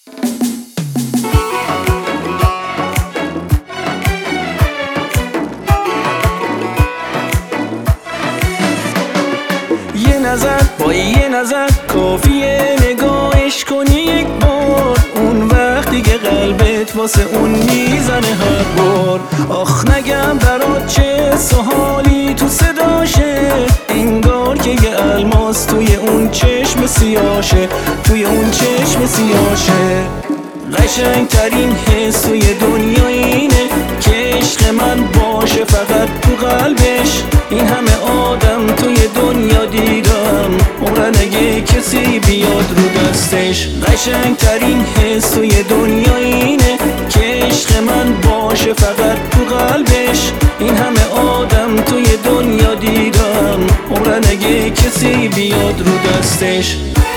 یه نظر با یه نظر کافیه نگاهش کنی یک بار، اون وقت دیگه قلبت واسه اون میزنه هر بار. آخ نگم برات چه سوالی تو صداشه، انگار که یه الماس توی اون چشم سیاشه، توی اون چشم سیاشه. قشنگ ترین حس توی دنیا اینه که عشق من باشه فقط تو قلبش. این همه آدم توی دنیا دیدم، عمرن اگه کسی بیاد رو دستش. قشنگ ترین حس توی دنیا اینه که عشق من باشه فقط تو قلبش. این همه آدم توی دنیا دیدم، عمرن اگه کسی بیاد رو دستش.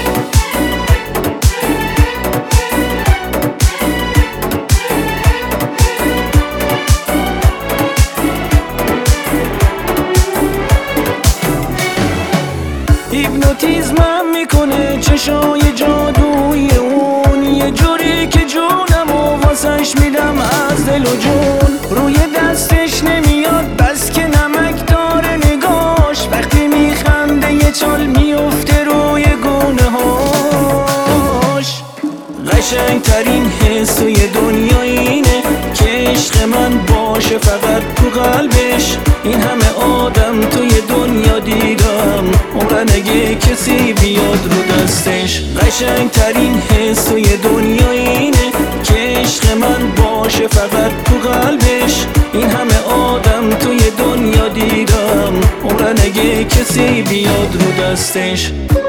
هیپنوتیزمم میکنه چشای جادوی اون، یه جوری که جونمو واسش میدم از دل و جون. روی دستش نمیاد بس که نمک داره نگاش، وقتی میخنده یه چال میفته روی گونه هاش. قشنگ ترین حس توی دنیا اینه که عشق من باشه فقط تو قلبش. این همه آدم توی دنیا دیدم، عمرن اگه کسی بیاد رو دستش. قشنگ ترین حس توی دنیا اینه که عشق من باشه فقط تو قلبش. این همه آدم توی دنیا دیدم، عمرن اگه کسی بیاد رو دستش.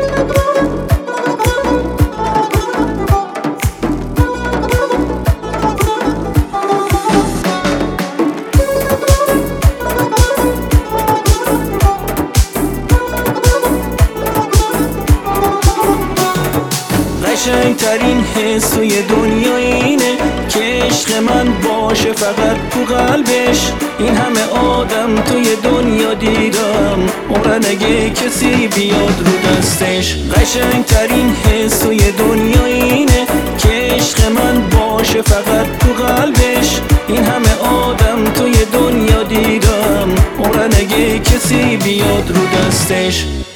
قشنگ ترین حس توی دنیا اینه که عشق من باشه فقط تو قلبش. این همه آدم توی دنیا دیدم، عمرن اگه کسی بیاد رو دستش. قشنگ ترین حس توی دنیا اینه که عشق من باشه فقط تو قلبش. این همه آدم توی دنیا دیدم، عمرن اگه کسی بیاد رو دستش.